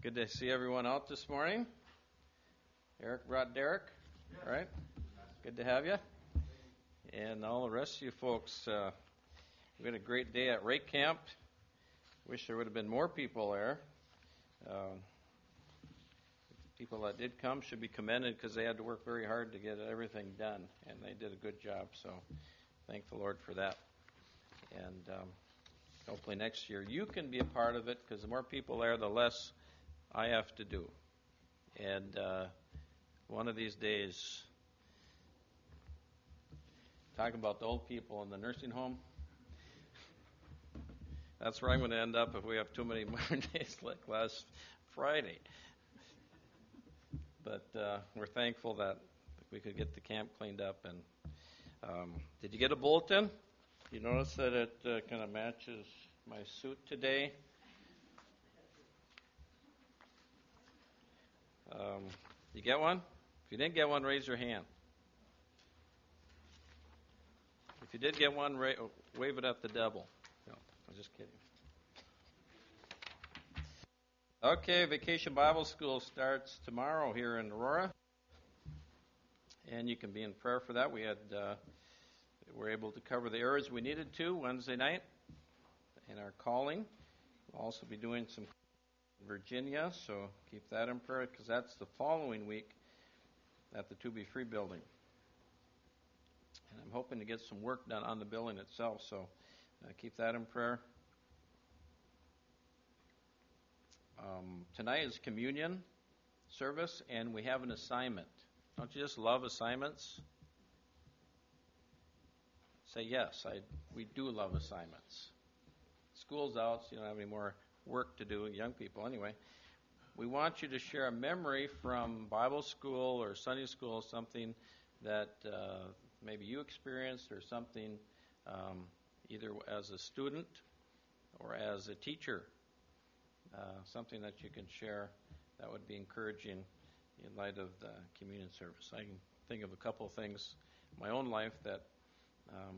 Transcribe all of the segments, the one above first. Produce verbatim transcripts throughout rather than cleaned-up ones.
Good to see everyone out this morning. Eric brought Derek, all right? Good to have you. And all the rest of you folks, uh, we had a great day at Rake Camp. Wish there would have been more people there. Um, people that did come should be commended because they had to work very hard to get everything done, and they did a good job. So thank the Lord for that. And um, hopefully next year you can be a part of it, because the more people there, the less I have to do. And uh, one of these days, talking about the old people in the nursing home, that's where I'm going to end up if we have too many more days like last Friday. But uh, we're thankful that we could get the camp cleaned up. And um, did you get a bulletin? You notice that it uh, kind of matches my suit today. Um, you get one? If you didn't get one, raise your hand. If you did get one, ra- wave it at the devil. No, I'm just kidding. Okay, Vacation Bible School starts tomorrow here in Aurora, and you can be in prayer for that. We had uh, were able to cover the areas we needed to Wednesday night in our calling. We'll also be doing some in Virginia, so keep that in prayer, because that's the following week at the To Be Free building. And I'm hoping to get some work done on the building itself, so uh, keep that in prayer. Um, tonight is communion service, and we have an assignment. Don't you just love assignments? Say yes, I, we do love assignments. School's out, so you don't have any more work to do, young people anyway. We want you to share a memory from Bible school or Sunday school, something that uh, maybe you experienced, or something um, either as a student or as a teacher, uh, something that you can share that would be encouraging in light of the communion service. I can think of a couple of things in my own life that um,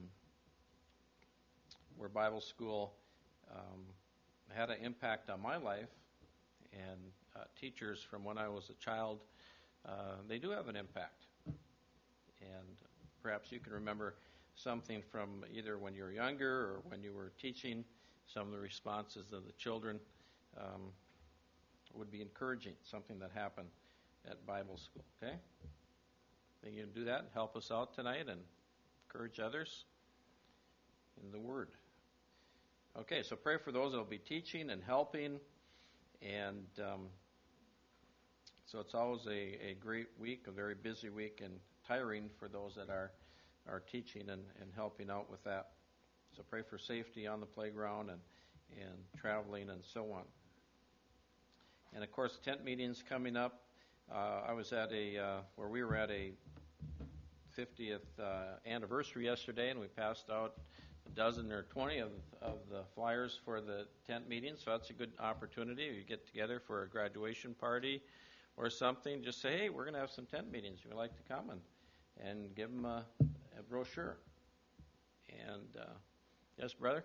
were Bible school um, had an impact on my life, and uh, teachers from when I was a child, uh, they do have an impact. And perhaps you can remember something from either when you were younger or when you were teaching. Some of the responses of the children um, would be encouraging, something that happened at Bible school, okay? Think you can do that and help us out tonight and encourage others in the Word. Okay, so pray for those that will be teaching and helping. And um, so it's always a, a great week, a very busy week, and tiring for those that are, are teaching and, and helping out with that. So pray for safety on the playground and, and traveling and so on. And of course, tent meetings coming up. Uh, I was at a, uh, where we were at a fiftieth uh, anniversary yesterday, and we passed out a dozen or twenty of, of the flyers for the tent meeting, so that's a good opportunity. You get together for a graduation party or something, just say, hey, we're going to have some tent meetings. If you'd like to come, and, and give them a, a brochure. And, uh, yes, brother?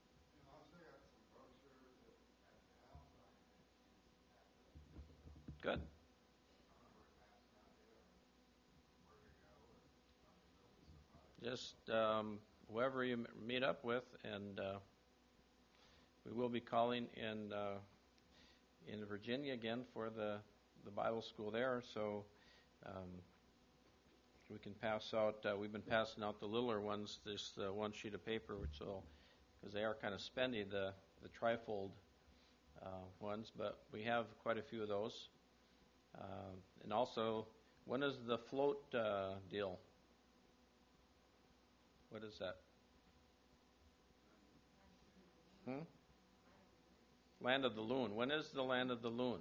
Good. Just um, whoever you meet up with, and uh, we will be calling in uh, in Virginia again for the, the Bible school there, so um, we can pass out, uh, we've been passing out the littler ones, this uh, one sheet of paper, which will, because they are kind of spendy, the, the trifold uh, ones, but we have quite a few of those. Uh, and also, when is the float uh, deal? What is that? Hmm? Land of the Loon. When is the Land of the Loon?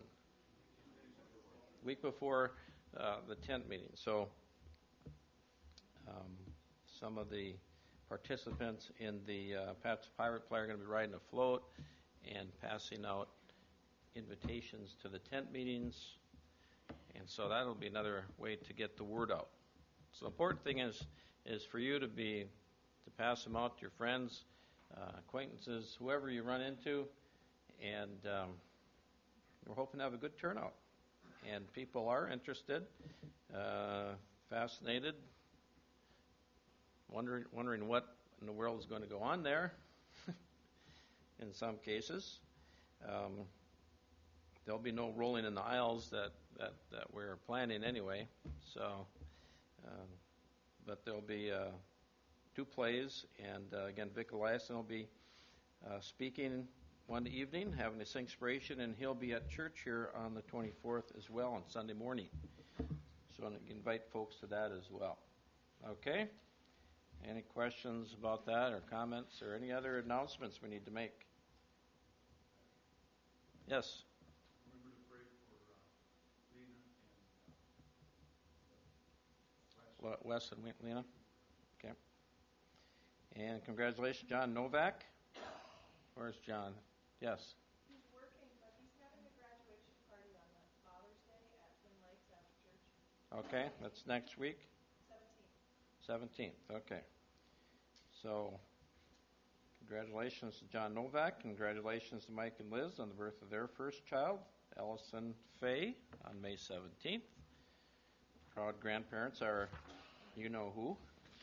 Week before uh, the tent meeting. So um, some of the participants in the uh, Pat's Pirate Play are going to be riding a float and passing out invitations to the tent meetings. And so that'll be another way to get the word out. So the important thing is is for you to be to pass them out to your friends, uh, acquaintances, whoever you run into, and um, we're hoping to have a good turnout. And people are interested, uh, fascinated, wondering, wondering what in the world is going to go on there in some cases. Um, there'll be no rolling in the aisles that, that, that we're planning anyway. So, um, but there'll be uh, two plays, and uh, again, Vic Eliason will be uh, speaking one evening, having a Singspiration, and he'll be at church here on the twenty-fourth as well on Sunday morning. So I invite folks to that as well. Okay? Any questions about that or comments or any other announcements we need to make? Yes? Remember to pray for uh, Lena and uh, Wes and Lena? Okay. And congratulations, John Novak. Where's John? Yes. He's working, but he's having a graduation party on the Father's Day at Twin Lakes after church. Okay, that's next week? seventeenth. seventeenth, okay. So, congratulations to John Novak. Congratulations to Mike and Liz on the birth of their first child, Allison Faye, on May seventeenth. Proud grandparents are, you know who.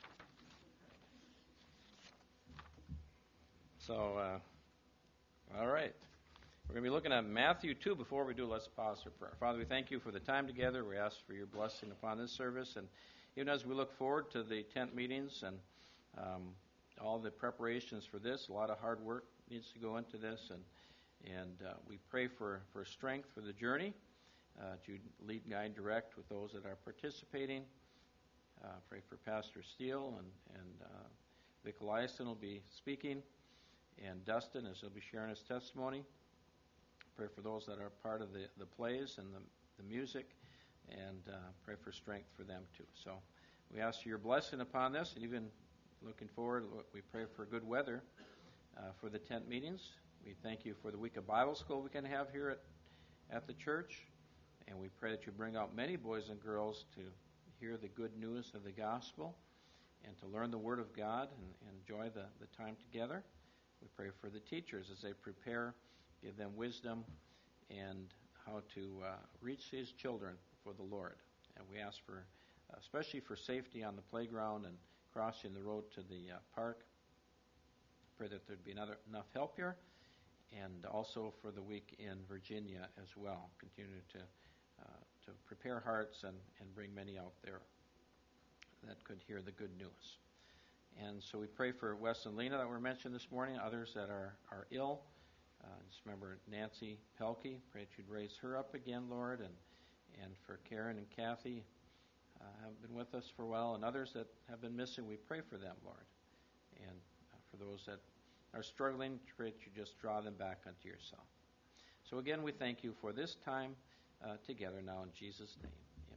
So, uh, all right. We're going to be looking at Matthew two. Before we do, let's pause for prayer. Father, we thank you for the time together. We ask for your blessing upon this service. And even as we look forward to the tent meetings and um, all the preparations for this, a lot of hard work needs to go into this. And and uh, we pray for, for strength for the journey, uh, to lead, guide, direct with those that are participating. Uh, pray for Pastor Steele, and, and uh, Vic Eliason will be speaking, and Dustin, as he'll be sharing his testimony. Pray for those that are part of the, the plays and the, the music, and uh, pray for strength for them too. So we ask for your blessing upon this, and even looking forward, we pray for good weather uh, for the tent meetings. We thank you for the week of Bible school we can have here at, at the church, and we pray that you bring out many boys and girls to hear the good news of the gospel and to learn the Word of God and, and enjoy the, the time together. We pray for the teachers as they prepare, give them wisdom and how to uh, reach these children for the Lord. And we ask for, especially for safety on the playground and crossing the road to the uh, park. Pray that there'd be another, enough help here, and also for the week in Virginia as well. Continue to uh, to prepare hearts and, and bring many out there that could hear the good news. And so we pray for Wes and Lena that were mentioned this morning, others that are, are ill. Uh, just remember Nancy Pelkey. Pray that you'd raise her up again, Lord. And, and for Karen and Kathy, uh, have been with us for a while. And others that have been missing, we pray for them, Lord. And uh, for those that are struggling, pray that you just draw them back unto yourself. So again, we thank you for this time uh, together now in Jesus' name.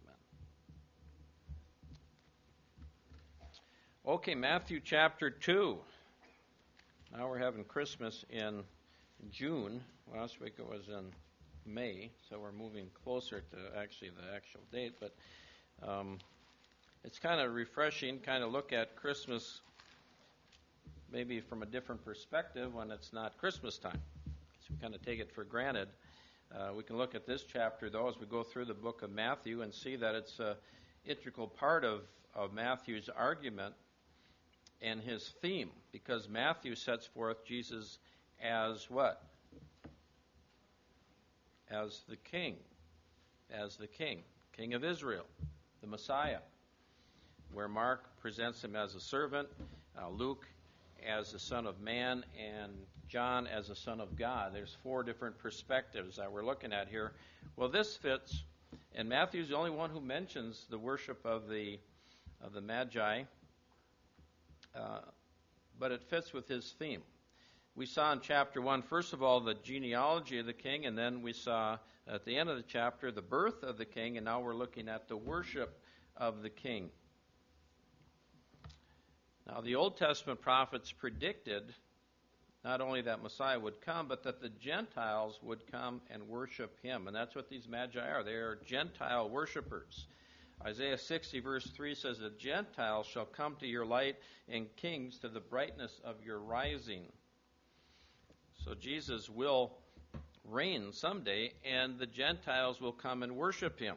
Okay, Matthew chapter two. Now we're having Christmas in June. Last week it was in May, so we're moving closer to actually the actual date. But um, it's kind of refreshing, kind of look at Christmas maybe from a different perspective when it's not Christmas time. So we kind of take it for granted. Uh, we can look at this chapter, though, as we go through the book of Matthew and see that it's an integral part of, of Matthew's argument and his theme, because Matthew sets forth Jesus as what? As the king. As the king. King of Israel. The Messiah. Where Mark presents him as a servant, uh, Luke as the Son of Man, and John as the Son of God. There's four different perspectives that we're looking at here. Well, this fits, and Matthew's the only one who mentions the worship of the of the Magi. Uh, but it fits with his theme. We saw in chapter one, first of all, the genealogy of the king, and then we saw at the end of the chapter the birth of the king, and now we're looking at the worship of the king. Now, the Old Testament prophets predicted not only that Messiah would come, but that the Gentiles would come and worship him, and that's what these Magi are. They are Gentile worshipers. Isaiah sixty, verse three says, the Gentiles shall come to your light, and kings to the brightness of your rising. So Jesus will reign someday, and the Gentiles will come and worship him.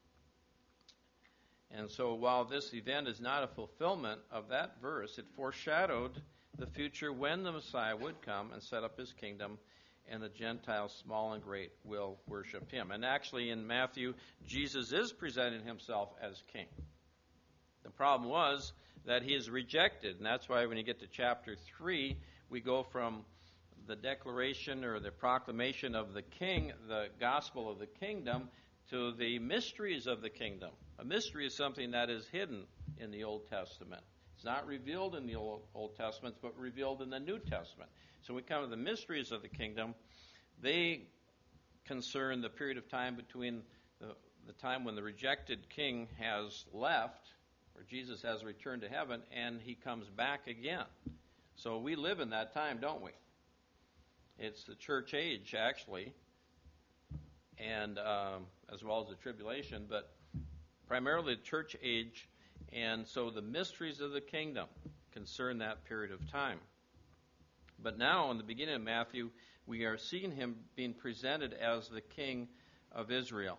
And so while this event is not a fulfillment of that verse, it foreshadowed the future when the Messiah would come and set up his kingdom, and the Gentiles, small and great, will worship him. And actually in Matthew, Jesus is presenting himself as king. The problem was that he is rejected, and that's why when you get to chapter three, we go from the declaration or the proclamation of the king, the gospel of the kingdom, to the mysteries of the kingdom. A mystery is something that is hidden in the Old Testament. It's not revealed in the Old, Old Testament, but revealed in the New Testament. So we come to the mysteries of the kingdom. They concern the period of time between the, the time when the rejected king has left, or Jesus has returned to heaven, and he comes back again. So we live in that time, don't we? It's the church age, actually, and um, as well as the tribulation, but primarily the church age, and so the mysteries of the kingdom concern that period of time. But now, in the beginning of Matthew, we are seeing him being presented as the king of Israel.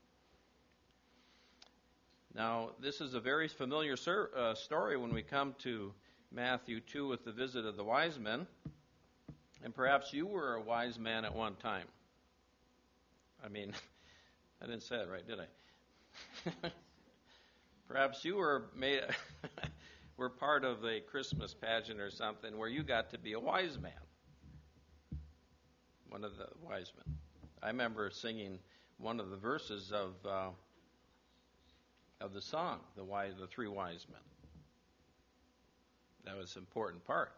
Now, this is a very familiar sur- uh, story when we come to Matthew two with the visit of the wise men. And perhaps you were a wise man at one time. I mean, I didn't say it right, did I? Perhaps you were made were part of a Christmas pageant or something where you got to be a wise man. One of the wise men. I remember singing one of the verses of uh, of the song, the wise, the three wise men. That was an important part.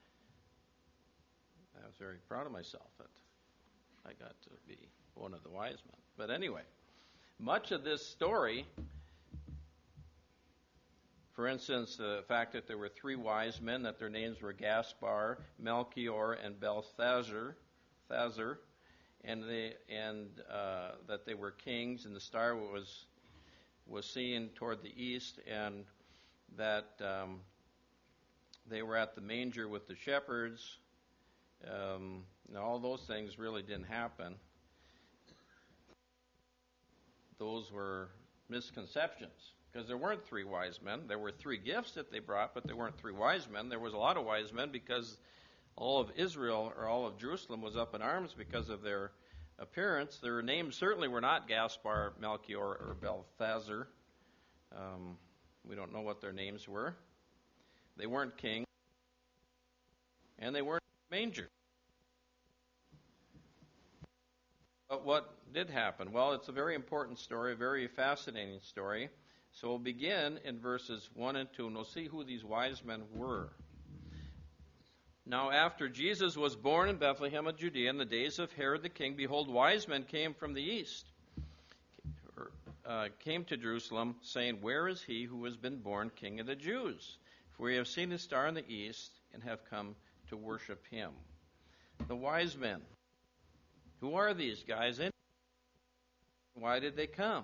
I was very proud of myself that I got to be one of the wise men. But anyway, much of this story, for instance, the fact that there were three wise men, that their names were Gaspar, Melchior, and Balthazar, Thazar, and they and uh, that they were kings, and the star was was seen toward the east, and that um, they were at the manger with the shepherds. Um, and all those things really didn't happen. Those were misconceptions, because there weren't three wise men. There were three gifts that they brought, but there weren't three wise men. There was a lot of wise men because all of Israel, or all of Jerusalem, was up in arms because of their appearance. Their names certainly were not Gaspar, Melchior, or Balthazar. Um, we don't know what their names were. They weren't kings, and they weren't manger. But what did happen? Well, it's a very important story, a very fascinating story. So we'll begin in verses one and two, and we'll see who these wise men were. Now, after Jesus was born in Bethlehem of Judea in the days of Herod the king, behold, wise men came from the east, uh, came to Jerusalem, saying, Where is he who has been born King of the Jews? For we have seen his star in the east and have come to worship him. The wise men. Who are these guys? And why did they come?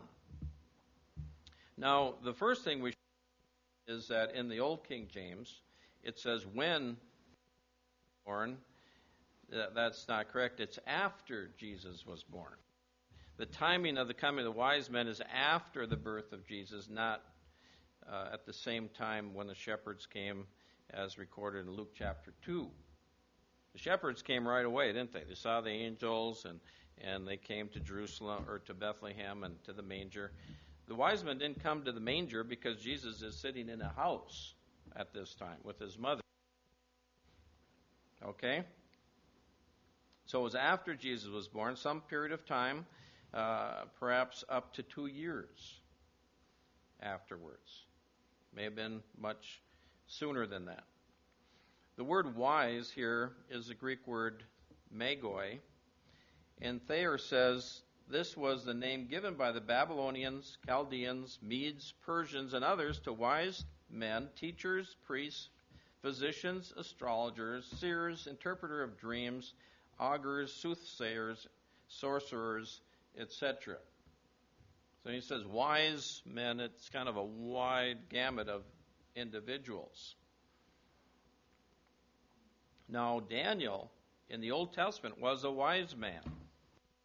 Now, the first thing we should is that in the Old King James, it says when born. That's not correct. It's after Jesus was born. The timing of the coming of the wise men is after the birth of Jesus, not uh, at the same time when the shepherds came, as recorded in Luke chapter two. The shepherds came right away, didn't they? They saw the angels, and, and they came to Jerusalem, or to Bethlehem, and to the manger. The wise men didn't come to the manger because Jesus is sitting in a house at this time with his mother. Okay? So it was after Jesus was born, some period of time, uh, perhaps up to two years afterwards. May have been much sooner than that. The word wise here is the Greek word magoi, and Thayer says this was the name given by the Babylonians, Chaldeans, Medes, Persians, and others to wise men, teachers, priests, physicians, astrologers, seers, interpreter of dreams, augurs, soothsayers, sorcerers, et cetera. So he says wise men, it's kind of a wide gamut of individuals. Now, Daniel in the Old Testament was a wise man.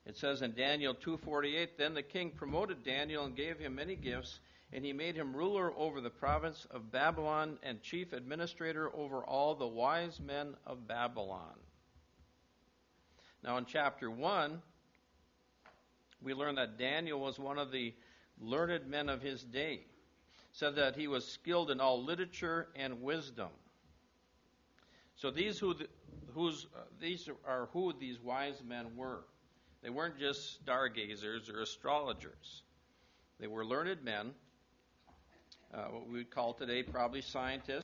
It says in Daniel two forty-eight, then the king promoted Daniel and gave him many gifts, and he made him ruler over the province of Babylon and chief administrator over all the wise men of Babylon. Now in chapter one, we learn that Daniel was one of the learned men of his day. It said that he was skilled in all literature and wisdom. So these who the, who's uh, these are who these wise men were. They weren't just stargazers or astrologers. They were learned men, uh, what we would call today probably scientists,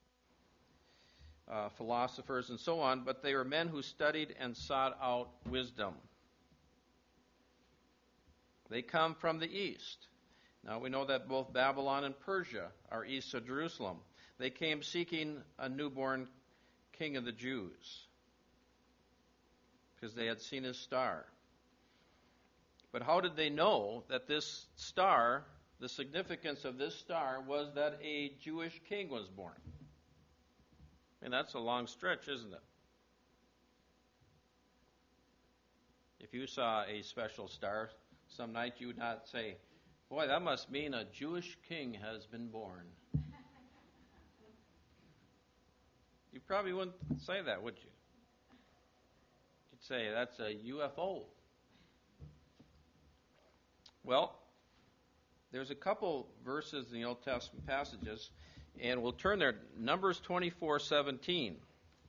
uh, philosophers, and so on, but they were men who studied and sought out wisdom. They come from the east. Now we know that both Babylon and Persia are east of Jerusalem. They came seeking a newborn king of the Jews because they had seen his star. But how did they know that this star, the significance of this star, was that a Jewish king was born? I mean, that's a long stretch, isn't it? If you saw a special star some night, you would not say, boy, that must mean a Jewish king has been born. You probably wouldn't say that, would you? You'd say, that's a U F O. Well, there's a couple verses in the Old Testament passages, and we'll turn there. Numbers twenty-four seventeen.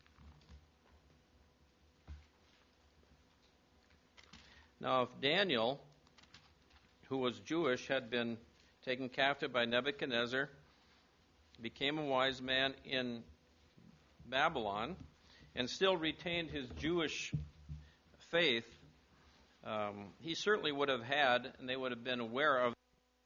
Now, if Daniel, who was Jewish, had been taken captive by Nebuchadnezzar, became a wise man in Babylon, and still retained his Jewish faith, um, he certainly would have had, and they would have been aware of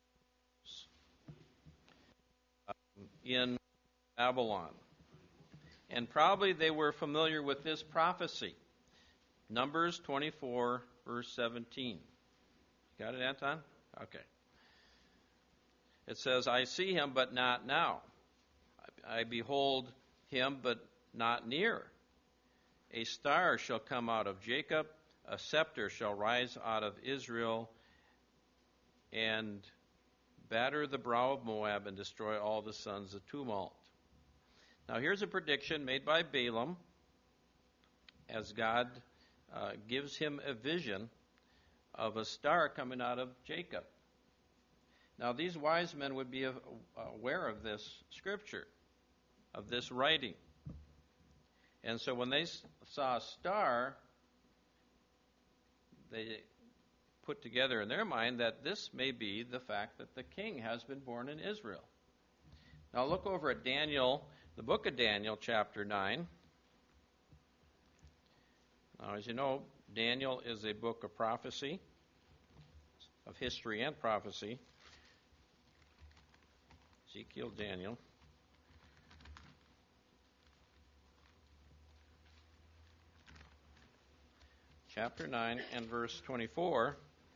um, in Babylon. And probably they were familiar with this prophecy. Numbers twenty-four, verse seventeen. Got it, Anton? Okay. It says, I see him, but not now. I behold him, but not near. A star shall come out of Jacob, a scepter shall rise out of Israel, and batter the brow of Moab and destroy all the sons of tumult. Now here's a prediction made by Balaam as God uh, gives him a vision of a star coming out of Jacob. Now these wise men would be aware of this scripture, of this writing. And so when they saw a star, they put together in their mind that this may be the fact that the king has been born in Israel. Now look over at Daniel, the book of Daniel, chapter nine. Now, as you know, Daniel is a book of prophecy, of history and prophecy. Ezekiel, Daniel. Chapter nine and verse twenty-four.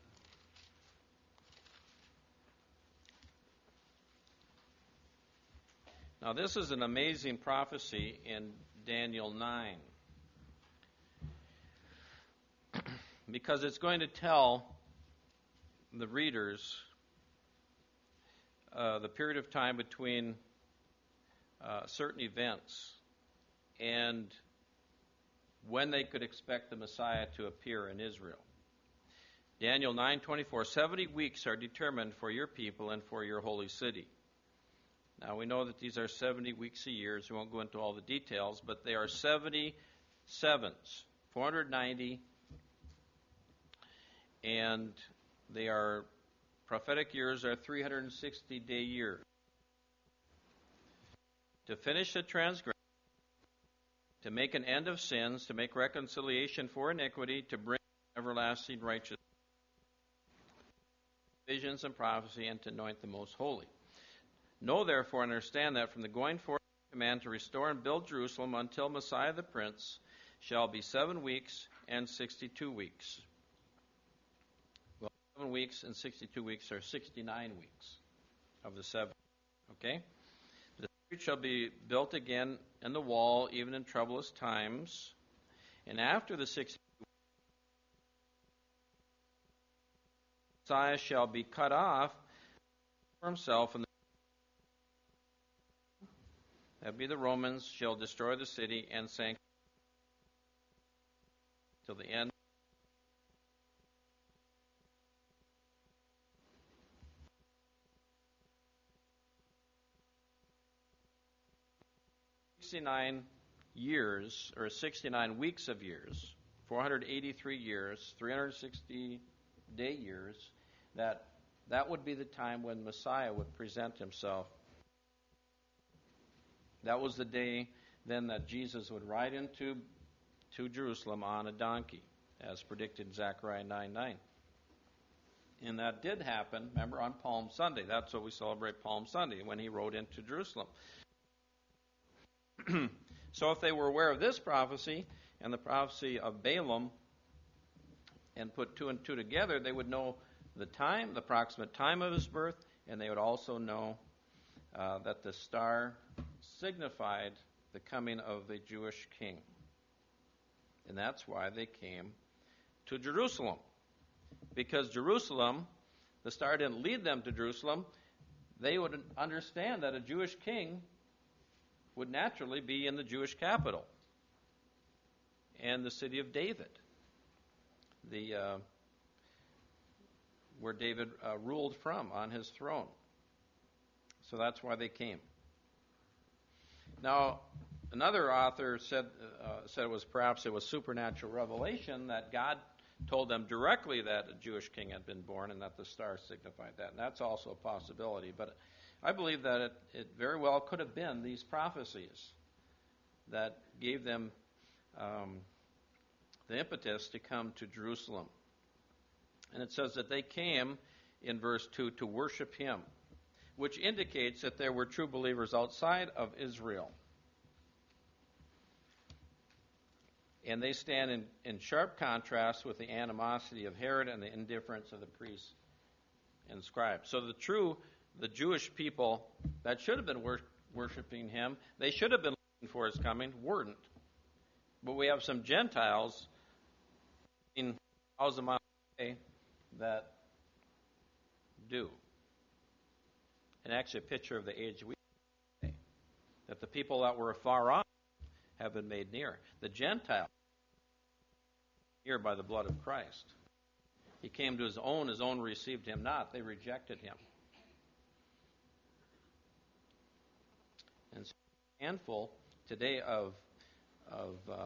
Now this is an amazing prophecy in Daniel nine. Because it's going to tell the readers uh, the period of time between uh, certain events and when they could expect the Messiah to appear in Israel. Daniel nine twenty-four, seventy weeks are determined for your people and for your holy city. Now we know that these are seventy weeks a year, so we won't go into all the details, but they are seventy sevens, four hundred ninety, and they are, prophetic years are three hundred sixty day years. To finish the transgression, to make an end of sins, to make reconciliation for iniquity, to bring everlasting righteousness, visions and prophecy, and to anoint the most holy. Know therefore and understand that from the going forth of the command to restore and build Jerusalem until Messiah the Prince shall be seven weeks and sixty-two weeks. Well, seven weeks and sixty-two weeks are sixty-nine weeks of the seven. Okay? The street shall be built again in the wall, even in troublous times. And after the sixty-two Messiah shall be cut off for himself, and that be the Romans, shall destroy the city and sank till the end. sixty-nine years, or sixty-nine weeks of years, four hundred eighty-three years, three hundred sixty day years, that that would be the time when Messiah would present himself. That was the day then that Jesus would ride into to Jerusalem on a donkey, as predicted in Zechariah nine nine. And that did happen, remember, on Palm Sunday. That's what we celebrate Palm Sunday, when he rode into Jerusalem. So if they were aware of this prophecy and the prophecy of Balaam and put two and two together, they would know the time, the approximate time of his birth, and they would also know uh, that the star signified the coming of the Jewish king. And that's why they came to Jerusalem. Because Jerusalem, the star didn't lead them to Jerusalem, they would understand that a Jewish king would naturally be in the Jewish capital and the city of David, the uh, where David uh, ruled from on his throne. So that's why they came. Now, another author said uh, said it was perhaps it was supernatural revelation that God told them directly that a Jewish king had been born and that the star signified that. And that's also a possibility. But I believe that it, it very well could have been these prophecies that gave them um, the impetus to come to Jerusalem. And it says that they came in verse two to worship him, which indicates that there were true believers outside of Israel. And they stand in, in sharp contrast with the animosity of Herod and the indifference of the priests and scribes. So the true, the Jewish people that should have been wor- worshiping him, they should have been looking for his coming, weren't. But we have some Gentiles in thousands of miles away that do. And actually a picture of the age we live in, that the people that were afar off have been made near. The Gentiles near by the blood of Christ. He came to his own, his own received him not. They rejected him. And so a handful today of of uh,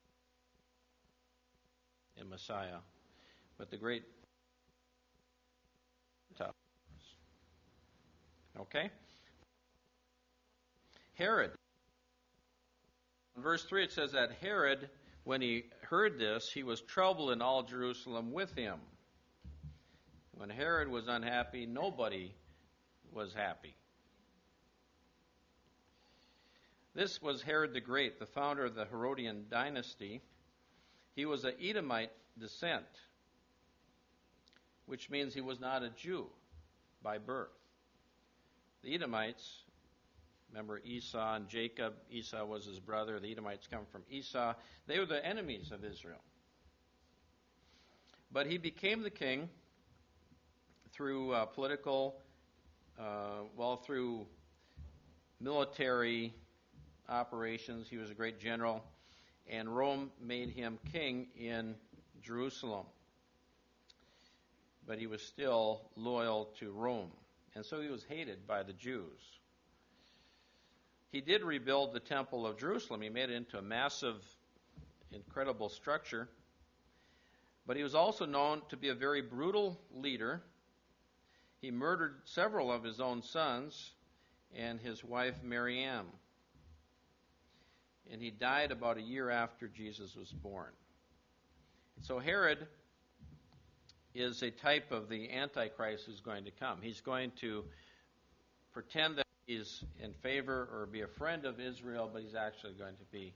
in Messiah, but the great okay. Herod. In verse three it says that Herod, when he heard this, he was troubled in all Jerusalem with him. When Herod was unhappy, nobody was happy. This was Herod the Great, the founder of the Herodian dynasty. He was of Edomite descent, which means he was not a Jew by birth. The Edomites, remember Esau and Jacob. Esau was his brother. The Edomites come from Esau. They were the enemies of Israel. But he became the king through uh, political, uh, well, through military operations. He was a great general. And Rome made him king in Jerusalem. But he was still loyal to Rome. And so he was hated by the Jews. He did rebuild the Temple of Jerusalem. He made it into a massive, incredible structure. But he was also known to be a very brutal leader. He murdered several of his own sons and his wife Mariam. And he died about a year after Jesus was born. So Herod is a type of the Antichrist who's going to come. He's going to pretend that he's in favor or be a friend of Israel, but he's actually going to be.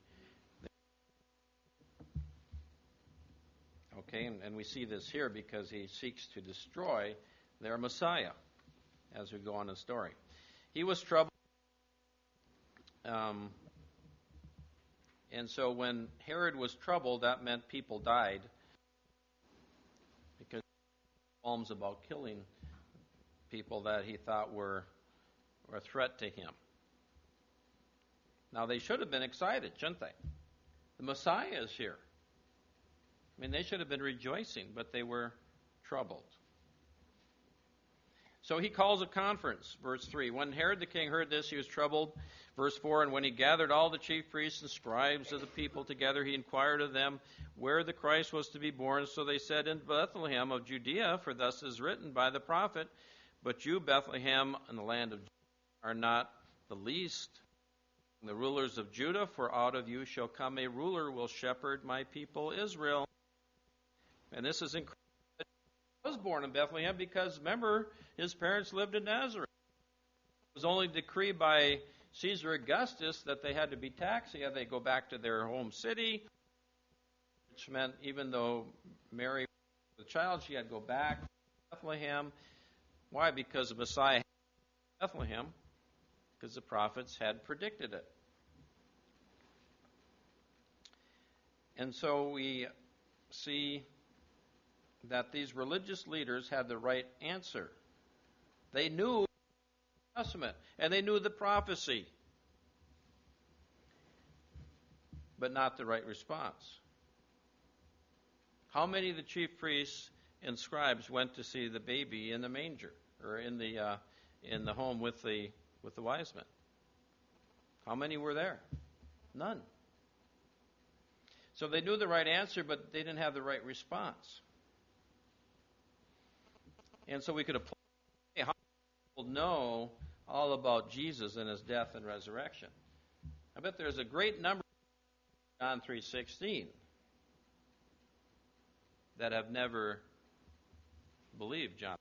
Okay, and, and we see this here because he seeks to destroy their Messiah as we go on in the story. He was troubled. Um, and so when Herod was troubled, that meant people died because qualms about killing people that he thought were, were a threat to him. Now, they should have been excited, shouldn't they? The Messiah is here. I mean, they should have been rejoicing, but they were troubled. So he calls a conference, verse three. When Herod the king heard this, he was troubled. Verse four, and when he gathered all the chief priests and scribes of the people together, he inquired of them where the Christ was to be born. So they said, in Bethlehem of Judea, for thus is written by the prophet, but you, Bethlehem, in the land of Judah, are not the least the rulers of Judah, for out of you shall come a ruler who will shepherd my people Israel. And this is incredible. He was born in Bethlehem because, remember, his parents lived in Nazareth. It was only decreed by Caesar Augustus that they had to be taxed. They had to go back to their home city, which meant even though Mary was the child, she had to go back to Bethlehem. Why? Because the Messiah had Bethlehem, because the prophets had predicted it. And so we see that these religious leaders had the right answer. They knew the Testament, and they knew the prophecy, but not the right response. How many of the chief priests and scribes went to see the baby in the manger, or in the uh, in the home with the with the wise men? How many were there? None. So they knew the right answer, but they didn't have the right response. And so we could apply how people know all about Jesus and his death and resurrection. I bet there's a great number of John three sixteen that have never believed John.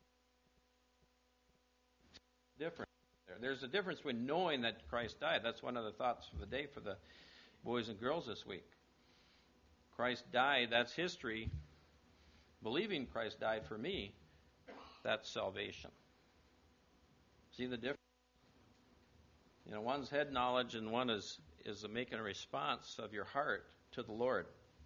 Different there. There's a difference between knowing that Christ died. That's one of the thoughts for the day for the boys and girls this week. Christ died, that's history. Believing Christ died for me, that's salvation. See the difference? You know, one's head knowledge and one is, is making a response of your heart to the Lord.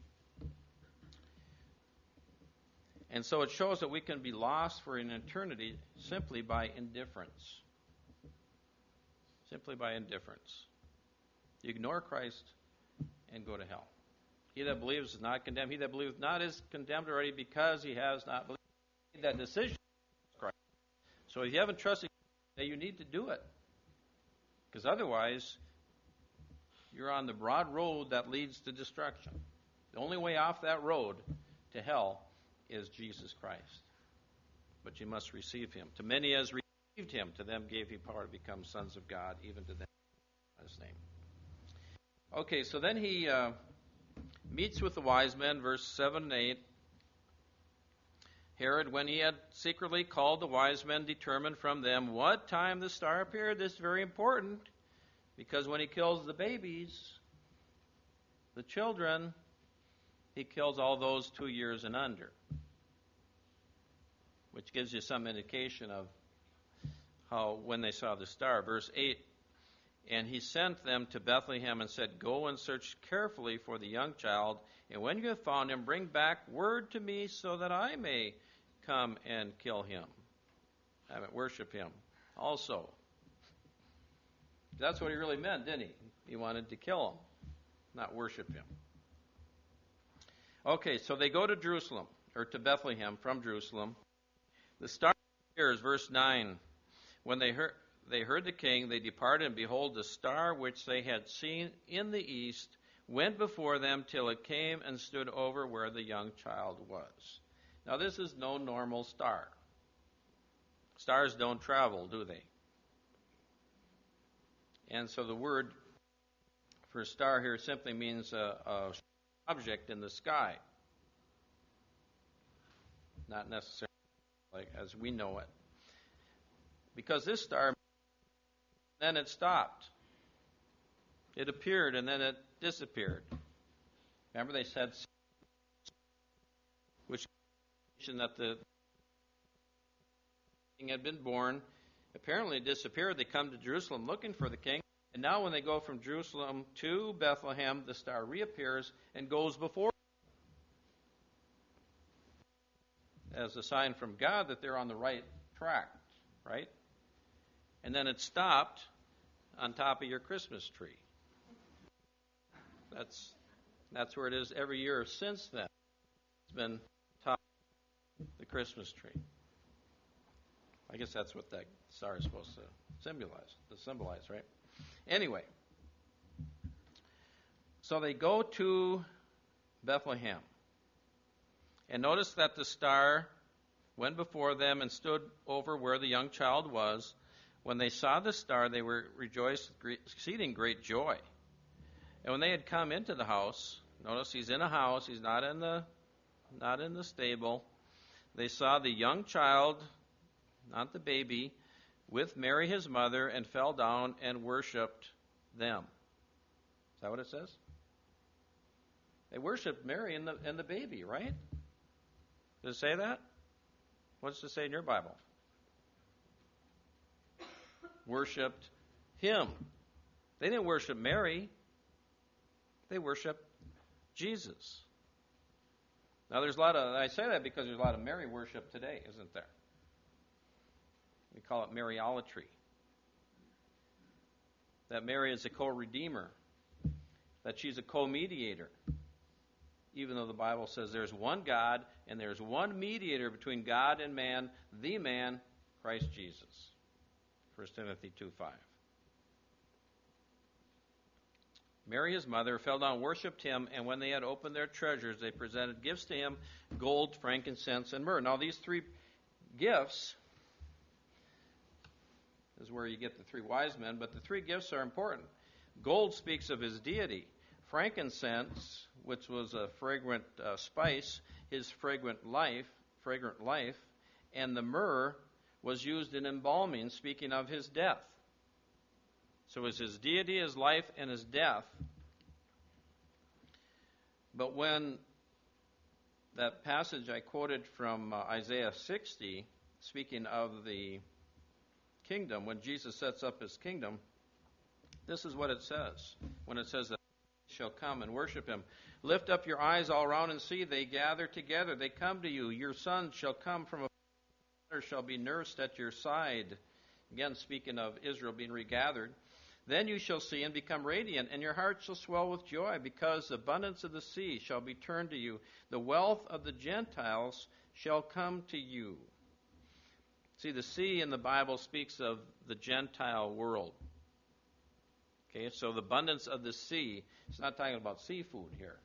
And so it shows that we can be lost for an eternity simply by indifference. Simply by indifference. You ignore Christ and go to hell. He that believes is not condemned. He that believeth not is condemned already because he has not believed. That decision is Christ. So if you haven't trusted, you need to do it. Because otherwise, you're on the broad road that leads to destruction. The only way off that road to hell is Jesus Christ. But you must receive him. To many as received him, to them gave he power to become sons of God, even to them in his name. Okay, so then he uh, meets with the wise men, verse seven and eight. Herod, when he had secretly called the wise men, determined from them what time the star appeared. This is very important, because when he kills the babies, the children, he kills all those two years and under, which gives you some indication of how when they saw the star. Verse eight, and he sent them to Bethlehem and said, go and search carefully for the young child, and when you have found him, bring back word to me so that I may come and kill him. I mean, worship him also. That's what he really meant, didn't he? He wanted to kill him, not worship him. Okay, so they go to Jerusalem, or to Bethlehem from Jerusalem. The star appears, verse nine. When they heard, they heard the king, they departed, and behold, the star which they had seen in the east went before them till it came and stood over where the young child was. Now, this is no normal star. Stars don't travel, do they? And so the word for star here simply means a, a object in the sky, not necessarily like as we know it. Because this star, then it stopped. It appeared and then it disappeared. Remember they said, which that the king had been born. Apparently it disappeared. They come to Jerusalem looking for the king. And now when they go from Jerusalem to Bethlehem, the star reappears and goes before. as a sign from God that they're on the right track, right? And then it stopped on top of your Christmas tree. That's that's where it is every year since then. It's been top of the Christmas tree. I guess that's what that star is supposed to symbolize, to symbolize, right? Anyway, so they go to Bethlehem. And notice that the star went before them and stood over where the young child was. When they saw the star, they were rejoiced with exceeding great joy. And when they had come into the house, notice he's in a house, he's not in the not in the stable. They saw the young child, not the baby, with Mary his mother, and fell down and worshipped them. Is that what it says? They worshipped Mary and the and the baby, right? Does it say that? What does it say in your Bible? Worshipped him. They didn't worship Mary. They worshiped Jesus. Now there's a lot of, I say that because there's a lot of Mary worship today, isn't there? We call it Mariolatry. That Mary is a co-redeemer. That she's a co-mediator. Even though the Bible says there's one God and there's one mediator between God and man, the man, Christ Jesus. First Timothy two five. Mary, his mother, fell down and worshipped him, and when they had opened their treasures, they presented gifts to him, gold, frankincense, and myrrh. Now these three gifts is where you get the three wise men, but the three gifts are important. Gold speaks of his deity. Frankincense, which was a fragrant uh, spice, his fragrant life, fragrant life, and the myrrh was used in embalming, speaking of his death. So it was his deity, his life, and his death. But when that passage I quoted from uh, Isaiah sixty, speaking of the kingdom, when Jesus sets up his kingdom, this is what it says. When it says that shall come and worship him. Lift up your eyes all around and see, they gather together, they come to you. Your sons shall come from afar, shall be nursed at your side. Again, speaking of Israel being regathered. Then you shall see and become radiant, and your heart shall swell with joy, because the abundance of the sea shall be turned to you. The wealth of the Gentiles shall come to you. See, the sea in the Bible speaks of the Gentile world. Okay, so the abundance of the sea, it's not talking about seafood here.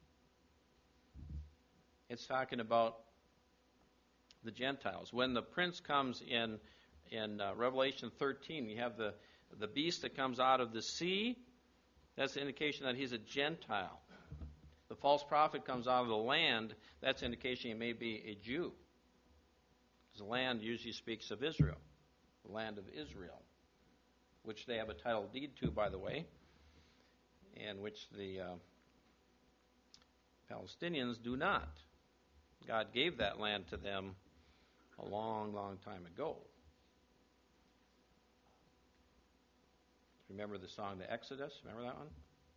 It's talking about the Gentiles. When the prince comes in in uh, Revelation thirteen, you have the the beast that comes out of the sea. That's an indication that he's a Gentile. The false prophet comes out of the land. That's an indication he may be a Jew. Because the land usually speaks of Israel, the land of Israel, which they have a title deed to, by the way, and which the uh, Palestinians do not. God gave that land to them a long, long time ago. Remember the song, The Exodus? Remember that one?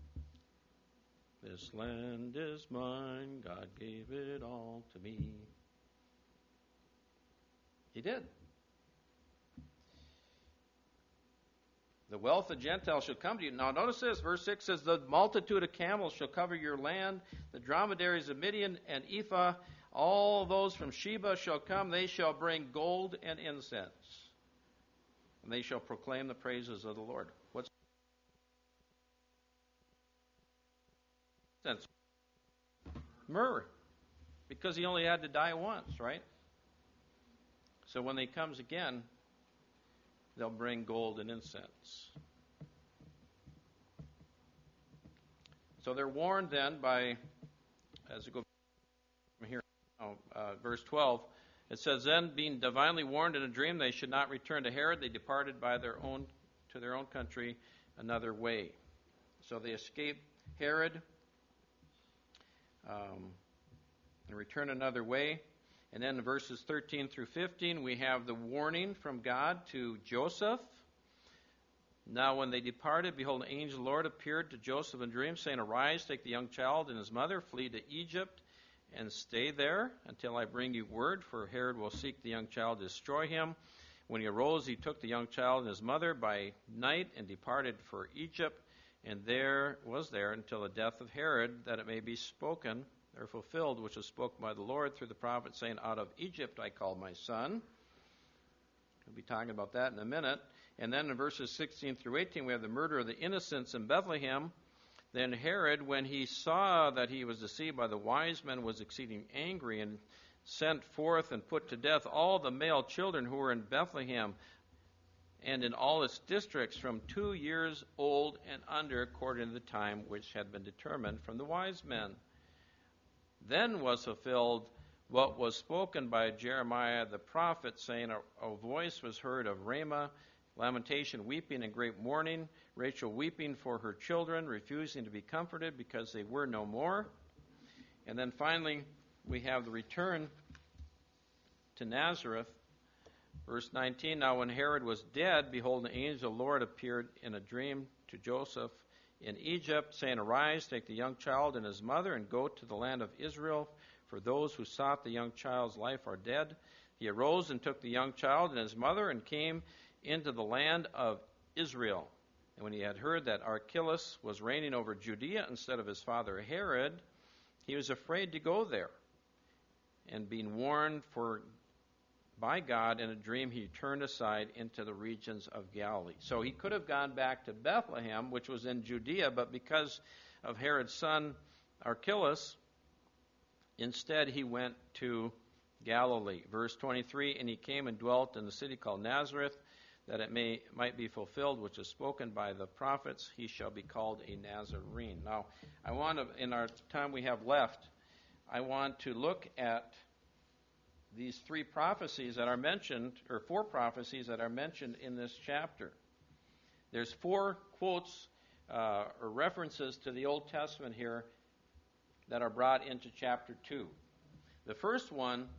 This land is mine, God gave it all to me. He did. The wealth of Gentiles shall come to you. Now notice this, verse six says, the multitude of camels shall cover your land, the dromedaries of Midian and Ephah, all those from Sheba shall come, they shall bring gold and incense. And they shall proclaim the praises of the Lord. What's incense? Myrrh. Because he only had to die once, right? So when he comes again, they'll bring gold and incense. So they're warned then by, as we go from here, uh, verse twelve, it says, then, being divinely warned in a dream, they should not return to Herod. They departed by their own to their own country another way. So they escaped Herod um, and return another way. And then in verses thirteen through fifteen, we have the warning from God to Joseph. Now when they departed, behold, an angel of the Lord appeared to Joseph in a dream, saying, arise, take the young child and his mother, flee to Egypt, and stay there until I bring you word, for Herod will seek the young child to destroy him. When he arose, he took the young child and his mother by night and departed for Egypt, and there was there until the death of Herod, that it may be spoken or fulfilled, which was spoken by the Lord through the prophet, saying, Out of Egypt I called my son. We'll be talking about that in a minute. And then in verses sixteen through eighteen, we have the murder of the innocents in Bethlehem. Then Herod, when he saw that he was deceived by the wise men, was exceeding angry, and sent forth and put to death all the male children who were in Bethlehem and in all its districts from two years old and under, according to the time which had been determined from the wise men. Then was fulfilled what was spoken by Jeremiah the prophet, saying, A, a voice was heard of Ramah, lamentation, weeping, and great mourning, Rachel weeping for her children, refusing to be comforted because they were no more. And then finally, we have the return to Nazareth. Verse nineteen, Now when Herod was dead, behold, an angel of the Lord appeared in a dream to Joseph in Egypt, saying, Arise, take the young child and his mother, and go to the land of Israel, for those who sought the young child's life are dead. He arose and took the young child and his mother, and came into the land of Israel. And when he had heard that Archelaus was reigning over Judea instead of his father Herod, he was afraid to go there. And being warned for by God in a dream, he turned aside into the regions of Galilee. So he could have gone back to Bethlehem, which was in Judea, but because of Herod's son Archelaus, instead he went to Galilee. Verse twenty-three, And he came and dwelt in the city called Nazareth, that it may might be fulfilled, which is spoken by the prophets, he shall be called a Nazarene. Now, I want to, in our time we have left, I want to look at these three prophecies that are mentioned, or four prophecies that are mentioned in this chapter. There's four quotes uh, or references to the Old Testament here that are brought into chapter two. The first one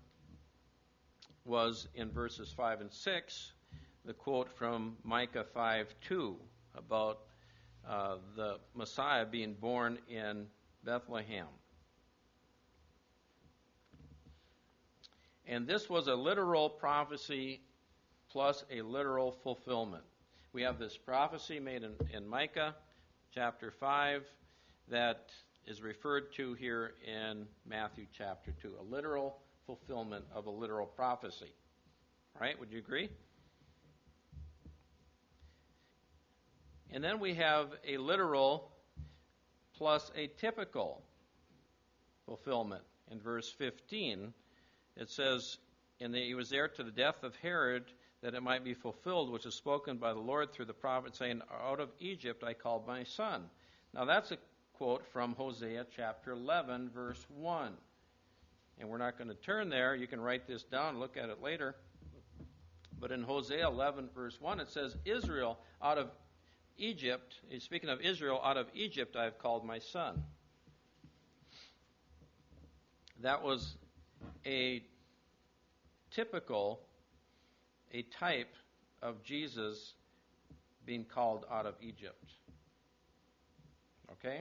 was in verses five and six, the quote from Micah five two about uh, the Messiah being born in Bethlehem. And this was a literal prophecy plus a literal fulfillment. We have this prophecy made in, in Micah chapter five that is referred to here in Matthew chapter two, a literal fulfillment of a literal prophecy. Right? Would you agree? And then we have a literal plus a typical fulfillment. In verse fifteen, it says, And he was there to the death of Herod, that it might be fulfilled, which is spoken by the Lord through the prophet, saying, Out of Egypt I called my son. Now that's a quote from Hosea chapter eleven, verse one. And we're not going to turn there. You can write this down and look at it later. But in Hosea eleven, verse one, it says, Israel, out of Egypt, he's speaking of Israel, out of Egypt I have called my son. That was a typical, a type of Jesus being called out of Egypt. Okay?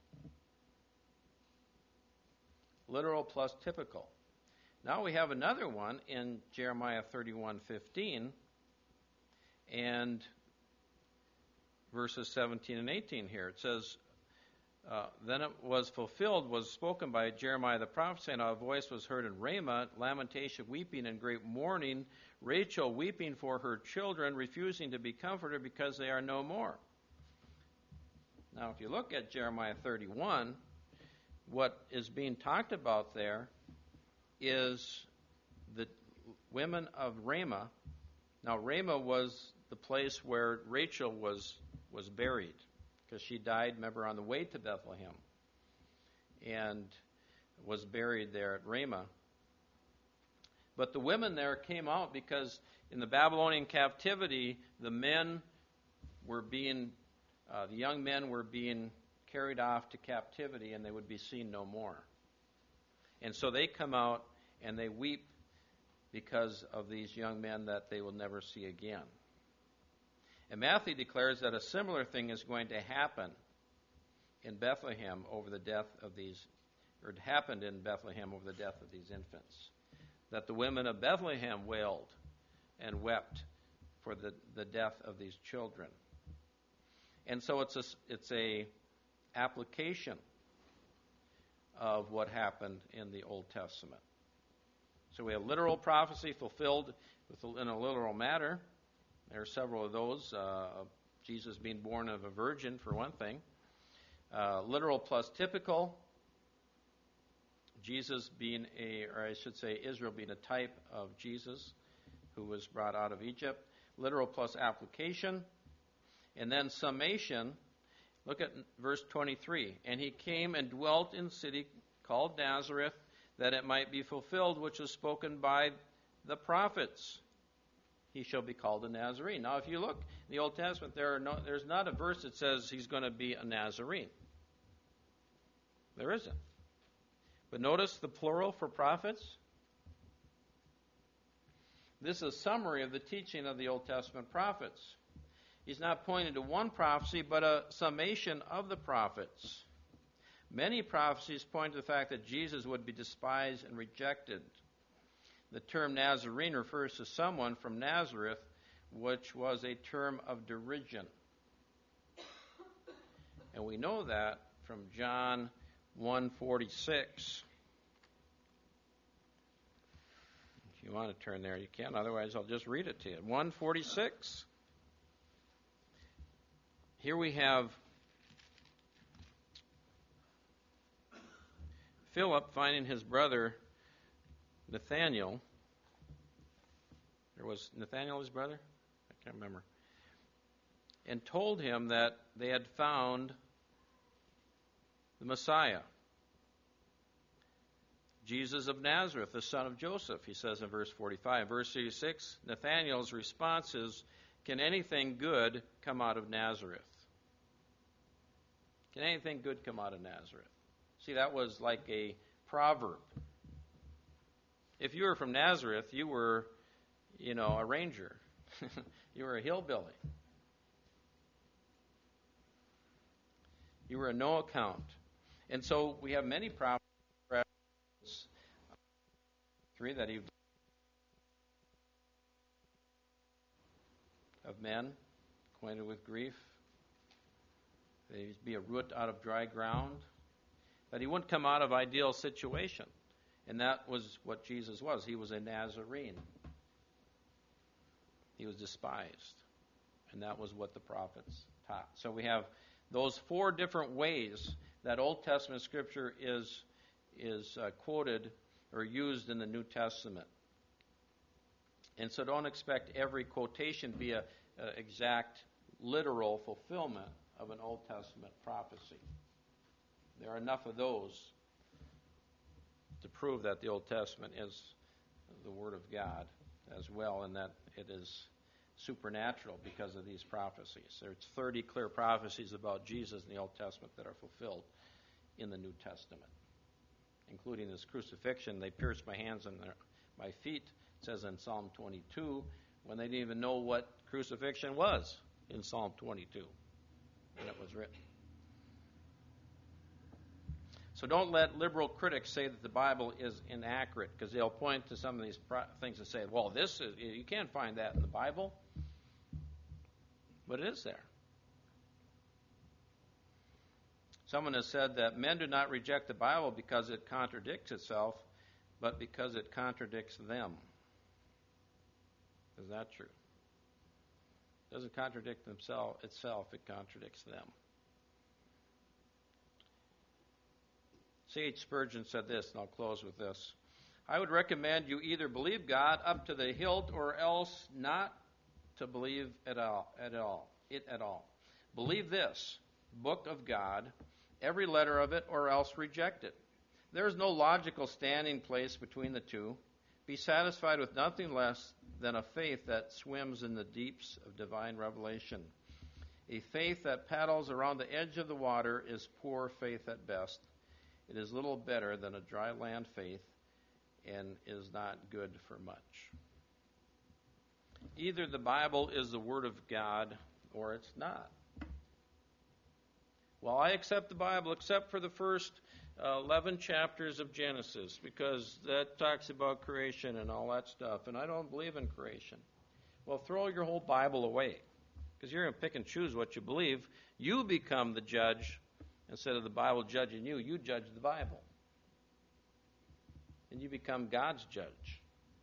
Literal plus typical. Now we have another one in Jeremiah thirty-one fifteen and verses seventeen and eighteen here. It says, uh, Then it was fulfilled, was spoken by Jeremiah the prophet, saying, A voice was heard in Ramah, lamentation, weeping, and great mourning, Rachel weeping for her children, refusing to be comforted because they are no more. Now, if you look at Jeremiah thirty-one, what is being talked about there is the women of Ramah. Now, Ramah was the place where Rachel was was buried, because she died, remember, on the way to Bethlehem, and was buried there at Ramah. But the women there came out because in the Babylonian captivity, the men were being, uh, the young men were being carried off to captivity, and they would be seen no more. And so they come out and they weep because of these young men that they will never see again. And Matthew declares that a similar thing is going to happen in Bethlehem over the death of these or it happened in Bethlehem over the death of these infants. That the women of Bethlehem wailed and wept for the, the death of these children. And so it's a, it's a application of what happened in the Old Testament. So we have literal prophecy fulfilled with, in a literal manner. There are several of those. Uh, Jesus being born of a virgin, for one thing. Uh, literal plus typical. Jesus being a, or I should say Israel being a type of Jesus who was brought out of Egypt. Literal plus application. And then summation. Look at verse twenty-three. And he came and dwelt in a city called Nazareth, that it might be fulfilled, which was spoken by the prophets. He shall be called a Nazarene. Now, if you look in the Old Testament, there are no, there's not a verse that says he's going to be a Nazarene. There isn't. But notice the plural for prophets. This is a summary of the teaching of the Old Testament prophets. He's not pointing to one prophecy, but a summation of the prophets. Many prophecies point to the fact that Jesus would be despised and rejected. The term Nazarene refers to someone from Nazareth, which was a term of derision. And we know that from John one forty-six. If you want to turn there, you can. Otherwise, I'll just read it to you. one forty-six. Here we have Philip finding his brother Nathanael. There was Nathanael his brother? I can't remember. And told him that they had found the Messiah, Jesus of Nazareth, the son of Joseph, he says in verse forty-five. Verse thirty-six, Nathanael's response is, can anything good come out of Nazareth? Can anything good come out of Nazareth? See, that was like a proverb. If you were from Nazareth, you were, you know, a ranger. You were a hillbilly. You were a no account. And so we have many prophets, three that he of men acquainted with grief. They'd be a root out of dry ground. That he wouldn't come out of ideal situation. And that was what Jesus was. He was a Nazarene. He was despised. And that was what the prophets taught. So we have those four different ways that Old Testament Scripture is, is uh, quoted or used in the New Testament. And so don't expect every quotation to be an exact, literal fulfillment of an Old Testament prophecy. There are enough of those to prove that the Old Testament is the Word of God as well, and that it is supernatural because of these prophecies. There's thirty clear prophecies about Jesus in the Old Testament that are fulfilled in the New Testament, including his crucifixion. They pierced my hands and their, my feet, it says in Psalm twenty-two, when they didn't even know what crucifixion was in Psalm twenty-two when it was written. So don't let liberal critics say that the Bible is inaccurate, because they'll point to some of these pro- things and say, well, this is, you can't find that in the Bible. But it is there. Someone has said that men do not reject the Bible because it contradicts itself, but because it contradicts them. Is that true? It doesn't contradict themself, itself, it contradicts them. C H Spurgeon said this, and I'll close with this. I would recommend you either believe God up to the hilt or else not to believe at all, at all, it at all. Believe this, book of God, every letter of it, or else reject it. There is no logical standing place between the two. Be satisfied with nothing less than a faith that swims in the deeps of divine revelation. A faith that paddles around the edge of the water is poor faith at best. It is little better than a dry land faith and is not good for much. Either the Bible is the Word of God or it's not. Well, I accept the Bible except for the first eleven chapters of Genesis, because that talks about creation and all that stuff, and I don't believe in creation. Well, throw your whole Bible away, because you're going to pick and choose what you believe. You become the judge instead of the Bible judging you. You judge the Bible, and you become God's judge.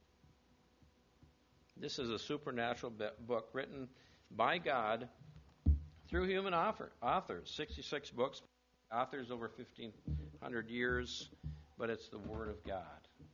This is a supernatural book written by God through human author, authors. sixty-six books, authors over fifteen hundred years, but it's the Word of God.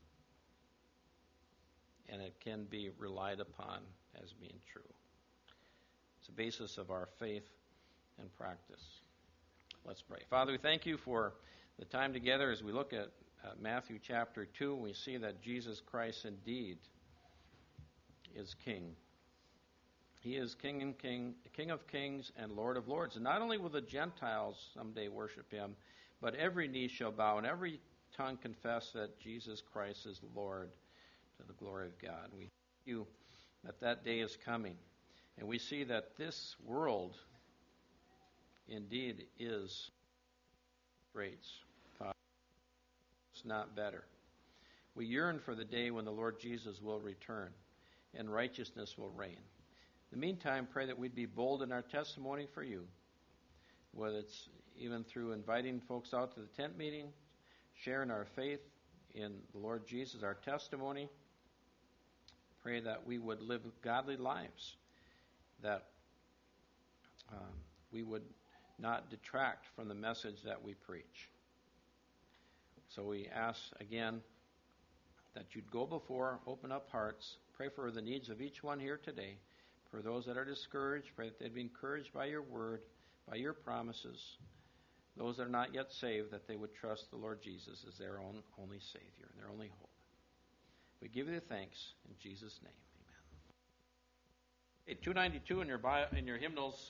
And it can be relied upon as being true. It's the basis of our faith and practice. Let's pray. Father, we thank you for the time together as we look at uh, Matthew chapter two. We see that Jesus Christ indeed is King. He is King and King, King of kings and Lord of lords. And not only will the Gentiles someday worship him, but every knee shall bow and every tongue confess that Jesus Christ is Lord, to the glory of God. We thank you that that day is coming. And we see that this world indeed is great. It's not better. We yearn for the day when the Lord Jesus will return and righteousness will reign. In the meantime, pray that we'd be bold in our testimony for you, whether it's even through inviting folks out to the tent meeting, sharing our faith in the Lord Jesus, our testimony. Pray that we would live godly lives, that um, we would not detract from the message that we preach. So we ask again that you'd go before, open up hearts, pray for the needs of each one here today. For those that are discouraged, pray that they'd be encouraged by your word, by your promises. Those that are not yet saved, that they would trust the Lord Jesus as their own only Savior and their only hope. We give you the thanks in Jesus' name. Amen. Okay, two ninety-two in your bio, in your hymnals.